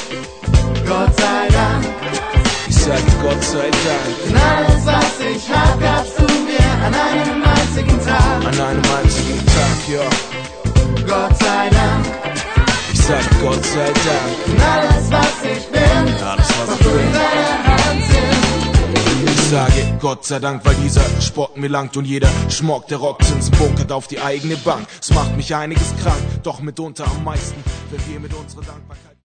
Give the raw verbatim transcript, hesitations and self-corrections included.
Gott sei Dank. Ich sage Gott sei Dank. Denn alles, was ich hab, gabst du mir an einem einzigen Tag. An einem einzigen Tag, ja. Gott sei Dank. Ich sag Gott sei Dank. Denn alles, was ich bin, Alles, was was ich du in bin. deiner Hand sind. Ich sage Gott sei Dank, weil dieser Sport mir langt und jeder Schmock der Rockzinsen bunkert auf die eigene Bank. Es macht mich einiges krank, doch mitunter am meisten, wenn wir mit unserer Dankbarkeit